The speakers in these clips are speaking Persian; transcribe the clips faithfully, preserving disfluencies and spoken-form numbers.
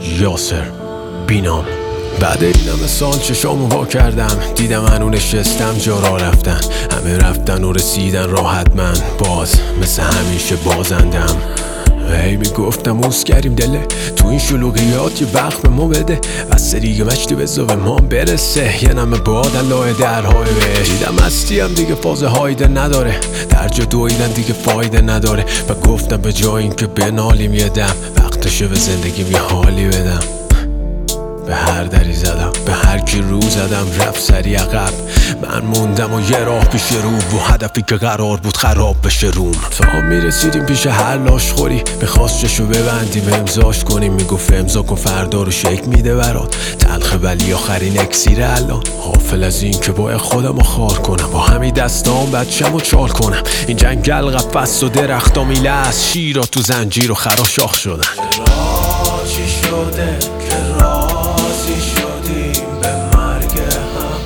یاسر بینام. بعد این همه سال چشامو وا کردم، دیدم هنو نشستم جا را رفتن، همه رفتن و رسیدن راحت، من باز مثل همیشه بازندم. هی میگفتم اوز کریم دله تو این شلوغیات، یه وقت به ما بده بس دیگه مشتی بزا به ما برسه، یه نمه باد لای درهای بهش. دیدم هستیم دیگه فاز هایده نداره، در جا دویدن دیگه فایده نداره، و گفتم به جای این که بنالیم یه دم، وقتشه به زندگیم یه حالی بدم. به هر دری زدم، به هر کی رو زدم، رفت سری عقب، من موندم و یه راه پیش رو، و هدفی که قرار بود خراب بشه روم. تا میرسیدیم پیش هر لاش خوری، میخواست چشو ببندیم امضاش کنیم، میگفت امضا کن فردا رو شک میده برات، تلخه ولی آخرین اکسیر الان. غافل از این که باید خودم رو خار کنم، با همین دستام بچم و چال کنم. این جنگل قفص و درختا میله از شیرا تو زنجیر و خراشاخ شدن. چرا چی شده که راضی شدیم به مرگ هم؟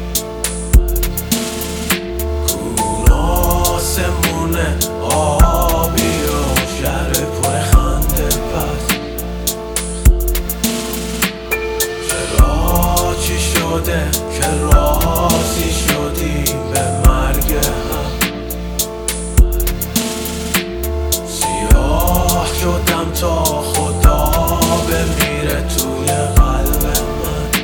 کون آسمونه آبی و شهر پر خنده پس. چرا چی شده که راضی شدیم به مرگ هم؟ سیاه شدم تا خدا بمیره توی قلب من.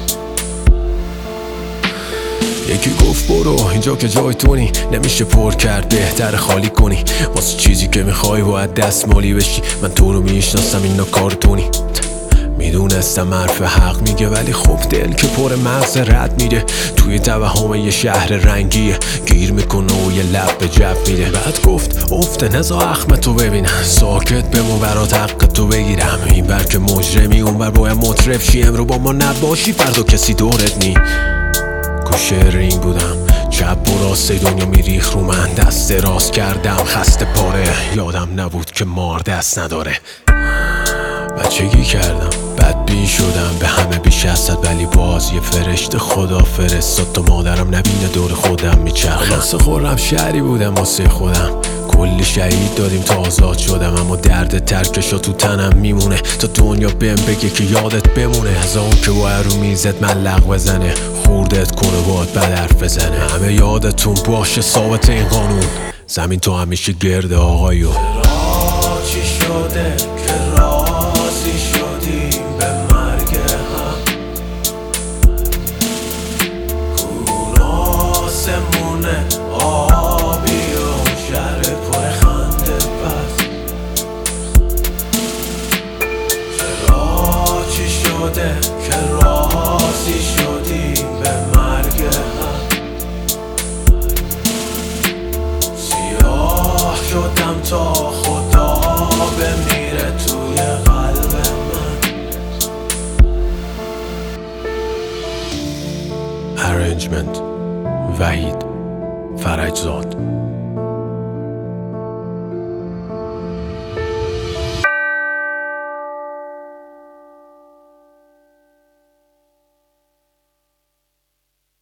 یکی گفت برو اینجا که جای تونی، نمیشه پر کرد بهتر خالی کنی، واسه چیزی که میخوای باید دستمالی بشی. من تو رو میشناسم اینا کارتونی، میدونستم حرف حق میگه، ولی خب دل که پر مغز رد میره، توی توهم یه شهر رنگیه، گیر میکنه و یه لب به جب میره. بعد گفت افته نزا اخمتو ببینم، ساکت بمون برات حق تو بگیرم، این بر که مجرمی اون بر باید مطرف شی، امرو با ما نباشی فردا کسی دورت نی. کوشر این بودم چپ و راست دنیا میریخ رو من، دست راست کردم خسته پاره، یادم نبود که مار دست نداره. بچگی کردم بدبین شدم به همه بیش از صد، ولی باز یه فرشته خدا فرستاد تا مادرم نبینه دور خودم میچرخم. واسه خورم شهری بودم واسه خودم، کلی شهید دادیم تا آزاد شدم، اما درد ترکشا تو تنم میمونه تا دنیا بهم بگه که یادت بمونه. از اون که باید رو میزت ملق بزنه، خوردت کنه باید بد حرف بزنه، همه یادتون باشه ثابت این قانون، زمین تو همیشه گرده آقایو. چرا چی شده که راضی شدیم به مرگ هم؟ کون آسمونه آبی و شهر پر خنده پس. چرا چی شده که راضی شدیم به مرگ هم؟ سیاه شدم تا خدا بمیره توی قلب من. Arrangement وحید فرجزاد.